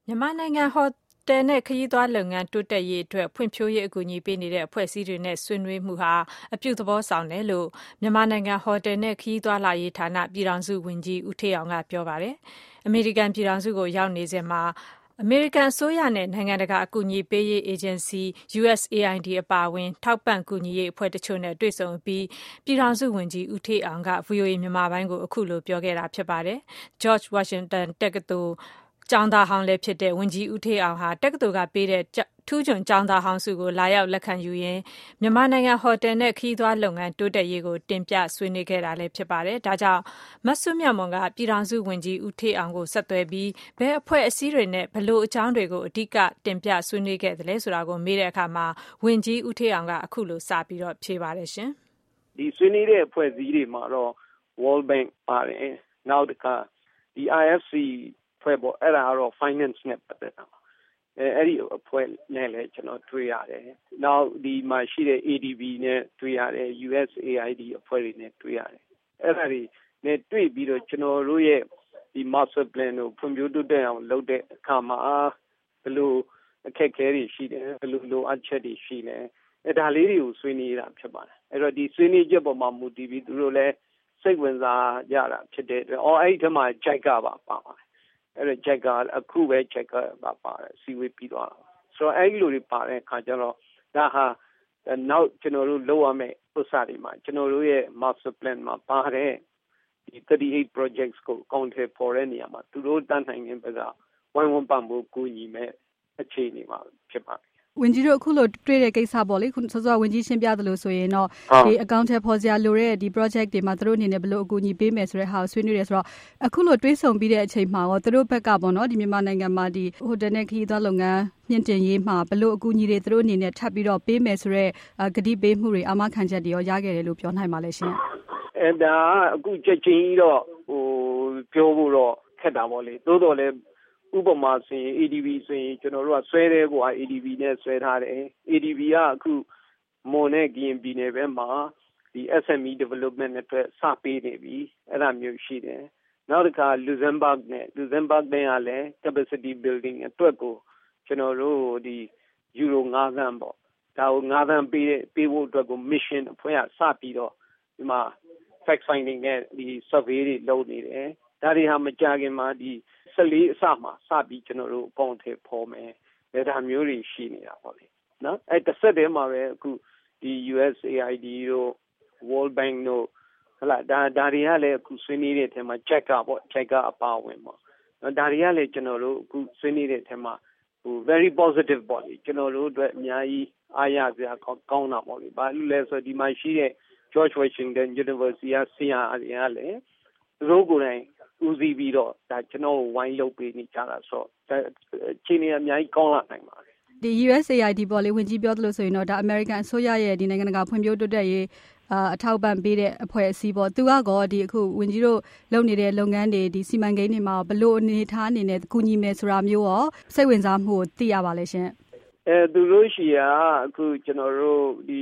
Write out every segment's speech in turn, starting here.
မြန်မာနိုင်ငံဟိုတယ်နဲ့ခရီးသွားလုပ်ငန်းတိုးတက်ရေးအတွက်ဖွံ့ဖြိုးရေးအကူအညီပေးနေတဲ့အဖွဲ့အစည်းတွေနဲ့ဆွေးနွေးမှုဟာအပြုသဘောဆောင်တယ်လို့မြန်မာနိုင်ငံဟိုတယ်နဲ့ခရီးသွားလာရေးဌာနပြည်ထောင်စုဝန်ကြီးဦးဌေးအောင်ကပြောပါတယ်။အမေရိကန်ပြည်ထောင်စုကိုရောက်နေစဉ်မှာအမေရိကန်အစိုးရနဲ့နိုင်ငံတကာအကူအညီပေးရေးအေဂျင်စီ USAID အပါအဝင်ထောက်ပံ့ကူညီရေးအဖွဲ့တချို့နဲ့တွေ့ဆုံအပြီးပြည်ထောင်စုဝန်ကြီးဦးဌေးအောင်က VOA မြန်မာပိုင်းကိုအခုလိုပြောခဲ့တာဖြစ်ပါတယ်။ George Washington တက္ကသိုလ်ကျောင်းသားဟောင်းလည်းဖြစ်တဲ့ဝန်ကြီးဦးဌေးအောင်ဟာတက္ကသိုလ်ကပေးတဲ့ထူးချွန်ကျောင်းသားဟောင်းဆုကိုလာရောက်လက်ခံယူရင်းမြန်မာနိုင်ငံဟိုတယ်နဲ့ခရီးသွားလုပ်ငန်းတိုးတက်ရေးကိုတင်ပြဆွေးနွေးခဲ့တာလည်းဖြစ်ပါတယ်။ဒါကြောင့်မဆုမြတ်မွန်ကပြည်ထောင်စုဝန်ကြီးဦးဌေးအောင်ကိုဆက်သွယ်ပြီးဘယ်အဖွဲ့အစည်းတွေနဲ့ဘယ်လိုအကြောင်းတွေကိုအဓိကတင်ပြဆွေးနွေးခဲ့သလဲဆိုတာကိုမေးတဲ့အခါမှာဝန်ကြီးဦးဌေးအောင်ကအခုလိုစပြီးတော့ဖြေပါတယ်ရှင်။ဒီဆွေးနွေးတဲ့အဖွဲ့အစည်းတွေမှာတော့ World Bank ပါတယ်။နောက်တစ်ခါဒီ IFC ဖွဲ့ပေါ့အဲ့ဒါကတော့ finance နဲ့ပတ်သက်တာပါအဲ့ဒီအဖွဲ့နဲ့လည်းကျွန်တော်တွေ့ရတယ်နောက်ဒီမှာရှိတဲ့ ADB နဲ့တွေ့ရတယ် USAID အဖွဲ့တွေနဲ့တွေ့ရတယ်အဲ့ဒါတွေနဲ့တွေ့ပြီးတော့ကျွန်တော်တို့ရဲ့ဒီ master plan ကိုဖွံ့ဖြိုးတိုးတက်အောင်လုပ်တဲ့အခါမှာဘယ်လိုအခက်အခဲတွေရှိတယ်ဘယ်လိုလိုအပ်ချက်တွေရှိလဲအဲ့ဒါလေးတွေကိုဆွေးနွေးတာဖြစ်ပါတယ်အဲ့တော့ဒီဆွေးနွေးချက်ပေါ်မှာမူတည်ပြီးသူတို့လည်းစိတ်ဝင်စားကြတာဖြစ်တဲ့အတွက်အဲ့ဒီထဲမှာ JICA ပါပါတယ်အဲ့တော့ JICA အခုပဲ JICA ပါပါတယ်စီဝေးပြီးသွားတာဆိုတော့အဲ့ဒီလိုတွေပါတဲ့အခါကျတော့ဒါဟာနောက်ကျွန်တော်တို့လုပ်ရမယ့်ဥစ္စာတွေမှာကျွန်တော်တို့ရဲ့ master plan မှာပါတယ်ဒီ38 projects ကို counter ပေါ်တဲ့နေရာမှာသူတို့တန်းနိုင်တဲ့ဘက်ကဝိုင်းဝန်းပံ့ပိုးကူညီမဲ့အခြေအနေမှာဖြစ်ပါတယ်ဝန်ကြီးတို့အခုလိုတွေ့တဲ့ကိစ္စပေါ့လေခုစောစောဝန်ကြီးရှင်းပြသလိုဆိုရင်တော့ဒီအကောင့်ထဲပေါ်စရာလိုတဲ့ဒီ project တွေမှာသူတို့အနေနဲ့ဘယ်လိုအကူအညီပေးမယ်ဆိုတဲ့ဟာကိုဆွေးနွေးရဲဆိုတော့အခုလိုတွေးဆုံပြီးတဲ့အချိန်မှာရောသူတို့ဘက်ကပေါ့နော်ဒီမြန်မာနိုင်ငံမှာဒီဟိုတယ်နဲ့ခရီးသွားလုပ်ငန်းမြင့်တင်ရေးမှာဘယ်လိုအကူအညီတွေသူတို့အနေနဲ့ထပ်ပြီးတော့ပေးမယ်ဆိုတဲ့ကတိပေးမှုတွေအာမခံချက်တွေရောရခဲ့တယ်လို့ပြောနိုင်ပါလဲရှင်အဲ့ဒါအခုချက်ချင်းကြီးတော့ပြောဖို့တော့ခက်တာပေါ့လေသို့တော်လည်းဥပမာဆိုရင် ADB ဆိုရင်ကျွန်တော်တို့ကဆွဲတယ်ကွာ ADB နဲ့ဆွဲထားတယ် ADB ကအခုမွန်နဲ့ကရင်ပြည်နယ်ဘက်မှာဒီ SME development နဲ့အတွက်စပေးနေပြီအဲ့ဒါမျိုးရှိတယ်နောက်တစ်ခါ Luxembourg နဲ့ကလည်း capacity building အတွက်ကိုကျွန်တော်တို့ဒီယူရို9သန်းပေါ့ဒါကို9သန်းပေးဖို့အတွက်ကို mission အဖွဲ့ကစပြီးတော့ဒီမှာ fact finding နဲ့ဒီ survey တွေလုပ်နေတယ်ဒါတွေဟာမကြခင်မှာဒီ14အစမှာစပြီးကျွန်တော်တို့အကောင့်ထဲပေါ်မယ်ဒါမျိုးတွေရှိနေတာပေါ့လေနော်အဲ့တစ်ဆက်တည်းမှာပဲအခုဒီ USAID တို့ World Bank တို့ဟလာဒါတွေကလည်းအခုဆွေးနွေးတဲ့အထဲမှာ JICA ပေါ့ JICA အပါအဝင်ပေါ့နော်ဒါတွေကလည်းကျွန်တော်တို့အခုဆွေးနွေးတဲ့အထဲမှာvery positive ပေါ့လေကျွန်တော်တို့အတွက်အများကြီးအားရစရာကောင်းတာပေါ့လေဘာလို့လဲဆိုတော့ဒီမှာရှိတဲ့ George Washington University ကဆရာတွေကလည်းသူတို့ကိုယ်တိုင်ဦးစီးပြီးတော့ဒါကျွန်တော်ဝိုင်းလုပ်ပေးနေကြတာဆိုတော့အခြေအနေအများကြီးကောင်းလာနိုင်ပါတယ်ဒီ USAID ပေါ့လေဝန်ကြီးပြောသလိုဆိုရင်တော့ဒါ American အစိုးရရဲ့ဒီနိုင်ငံတကာဖွံ့ဖြိုးတိုးတက်ရေးအထောက်ပံ့ပေးတဲ့အဖွဲ့အစည်းပေါ့သူကတော့ဒီအခုဝန်ကြီးတို့လုပ်နေတဲ့လုပ်ငန်းတွေဒီစီမံကိန်းတွေမှာဘလို့အနေထားအနေနဲ့ကူညီမယ်ဆိုတာမျိုးရောစိတ်ဝင်စားမှုကိုသိရပါလဲရှင်သူတို့ရှိရာအခုကျွန်တော်တို့ဒီ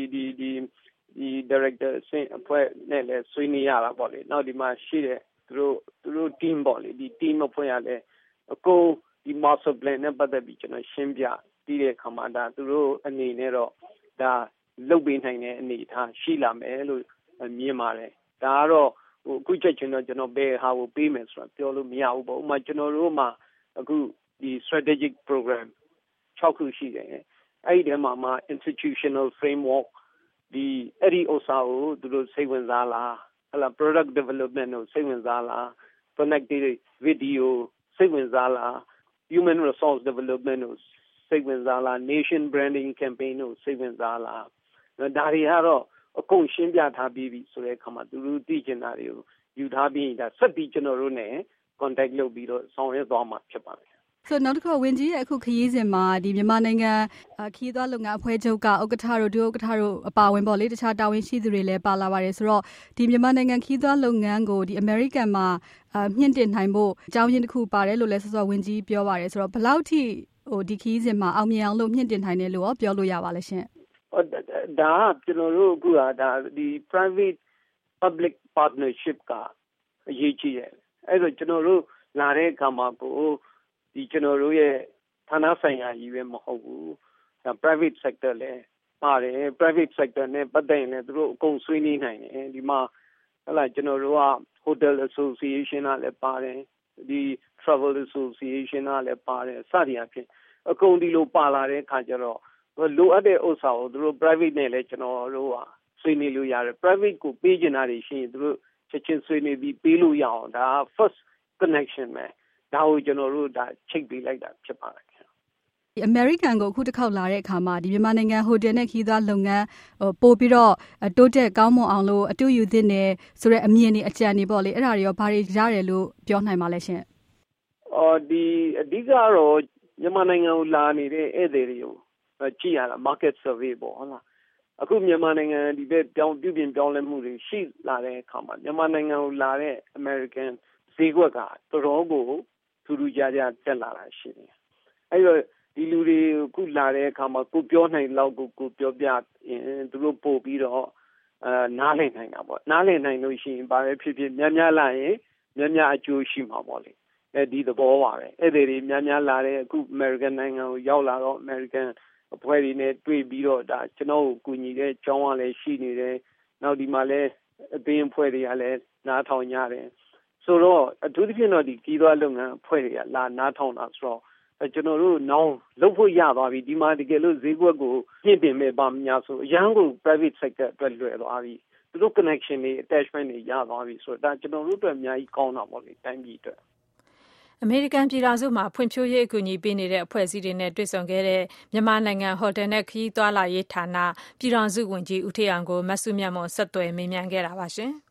director အဆင့်အဖွဲ့နဲ့လည်းဆွေးနွေးရတာပေါ့လေနောက်ဒီမှာရှိတဲ့သူတို့ team ပေါ့လေဒီ team အဖွဲ့ကလည်းအကုန်ဒီ master plan နဲ့ပတ်သက်ပြီးကျွန်တော်ရှင်းပြပြီးတဲ့အခါမှာဒါသူတို့အနေနဲ့တော့ဒါလုပ်ပေးနိုင်တဲ့အနေအထားရှိလာမယ်လို့မြင်ပါတယ်ဒါကတော့အခုချက်ချင်းတော့ကျွန်တော်ဘယ်ဟာကိုပေးမယ်ဆိုတာပြောလို့မရဘူးပေါ့ဥပမာကျွန်တော်တို့မှာအခုဒီ strategic program 6ခုရှိတယ်အဲ့ဒီထဲမှာ institutional framework ဒီအဲ့ဒီဥစ္စာကိုသူတို့စိတ်ဝင်စားလားဟလာ product development ကိုစိတ်ဝင်စားလား connected video စိတ်ဝင်စားလား human resource development ကိုစိတ်ဝင်စားလား nation branding campaign ကိုစိတ်ဝင်စားလားဒါတွေကတော့အကုန်ရှင်းပြထားပြီးပြီဆိုတဲ့အခါမှာသူတို့သိချင်တာတွေကိုယူထားပြီးဒါဆက်ပြီးကျွန်တော်တို့ ਨੇ contact လုပ်ပြီးတော့ဆောင်ရွက်သွားမှာဖြစ်ပါတယ်ဆိုနောက်တစ်ခါဝန်ကြီးရဲ့အခုခရီးစဉ်မှာဒီမြန်မာနိုင်ငံခရီးသွားလုပ်ငန်းအဖွဲ့ချုပ်ကဥက္ကဋ္ဌတို့ဒုဥက္ကဋ္ဌတို့အပါအဝင်ပေါ့လေတခြားတာဝန်ရှိသူတွေလည်းပါလာပါတယ်ဆိုတော့ဒီမြန်မာနိုင်ငံခရီးသွားလုပ်ငန်းကိုဒီ American မှာမြင့်တင်နိုင်ဖို့အကြောင်းရင်းတစ်ခုပါတယ်လို့လည်းစောစောဝန်ကြီးပြောပါတယ်ဆိုတော့ဘယ်လောက်ထိဒီခရီးစဉ်မှာအောင်မြင်အောင်လို့မြင့်တင်နိုင်တယ်လို့ပြောလို့ရပါလဲရှင်ဒါကျွန်တော်တို့အခုဒါဒီ private public partnership ကအရေးကြီးတယ်အဲ့တော့ကျွန်တော်တို့လာတဲ့အခါမှာကိုဒီကျွန်တော်တို့ရဲ့ဌာနဆိုင်ရာကြီးပဲမဟုတ်ဘူးဒါ private sector လည်းပါတယ် private sector နဲ့ပတ်သက်ရင်လည်းသူတို့အကုန်ဆွေးနွေးနိုင်တယ်ဒီမှာဟလာကျွန်တော်တို့က hotel association ကလည်းပါတယ်ဒီ travel association ကလည်းပါတယ်စသည်အဖြစ်အကုန်ဒီလိုပါလာတဲ့အခါကျတော့လိုအပ်တဲ့ဥစ္စာကိုသူတို့ private နဲ့လည်းကျွန်တော်တို့ကဆွေးနွေးလို့ရတယ် private ကိုပေးချင်တာတွေရှိရင်သူတို့ချက်ချင်းဆွေးနွေးပြီးပေးလို့ရအောင်ဒါ first connection ပဲဒါကိုကျွန်တော်တို့ဒါချိတ်ပေးလိုက်တာဖြစ်ပါတယ်အမေရိကန်ကိုအခုတစ်ခေါက်လာတဲ့အခါမှာဒီမြန်မာနိုင်ငံဟိုတယ်နဲ့ခီးသွွားလုပ်ငန်းပို့ပြီးတော့တိုးတက်ကောင်းမွန်အောင်လို့အတူယူသင့်တယ်ဆိုတဲ့အမြင်တွေအကြံတွေပေါ့လေအဲ့ဒါတွေရောဘာတွေရတယ်လို့ပြောနိုင်ပါလဲရှင်ဒီအဓိကတော့မြန်မာနိုင်ငံကိုလာနေတဲ့ဧည့်သည်တွေကိုကြည့်ရတာ market survey ပေါ့ဟုတ်လားအခုမြန်မာနိုင်ငံဒီဘက်ပြုပြင်ပြောင်းလဲမှုတွေရှိလာတဲ့အခါမှာမြန်မာနိုင်ငံကိုလာတဲ့ American ဈေးကွက်ကတော်တော်ကိုထူးထူးခြားခြားတက်လာတာရှိတယ်အဲ့တော့ဒီလူတွေခုလာတဲ့အခါမှာကိုပြောနိုင်လောက်ကိုပြောပြရင်သူတို့ပို့ပြီးတော့နားလည်နိုင်တာပေါ့နားလည်နိုင်လို့ရှိရင်ဘာပဲဖြစ်ဖြစ်များလာရင်များအကျိုးရှိမှာပေါ့လေဒီသဘောပါပဲအဲ့ဒီတွေများလာတဲ့အခု American နိုင်ငံကိုရောက်လာတော့ American အဖွဲ့တွေနဲ့တွေ့ပြီးတော့ဒါကျွန်တော်ကိုကူညီတဲ့ကျောင်းကလည်းရှိနေတယ်နောက်ဒီမှာလည်းအသင်းအဖွဲ့တွေကလည်းနားထောင်ကြတယ်ဆိုတော့အထူးသဖြင့်တော့ဒီကြီးသွွားလုပ်ငန်းအဖွဲ့တွေကလာနားထောင်တာဆိုတော့ကျွန်တော်တို့နောင်လုပ်ဖို့ရသွားပြီဒီမှာတကယ်လို့ဈေးကွက်ကိုပြင့်တင်မဲ့ပါများဆိုအရန်ကို private sector အတွက်လွယ်သွားပြီသူတို့ connection တွေ attachment တွေရသွားပြီဆိုတော့ဒါကျွန်တော်တို့အတွက်အများကြီးကောင်းတာပေါ့လေတိုင်းပြည်အတွက်အမေရိကန်ပြည်ထောင်စုမှာဖွံ့ဖြိုးရေးအကူအညီပေးနေတဲ့အဖွဲ့အစည်းတွေနဲ့တွေ့ဆုံခဲ့တဲ့မြန်မာနိုင်ငံဟိုတယ်နဲ့ခရီးသွားလာရေးဌာနပြည်ထောင်စုဝန်ကြီးဦးထေးအောင်ကိုမဆုမြတ်မွန်ဆက်သွယ်မေးမြန်းခဲ့တာပါရှင်။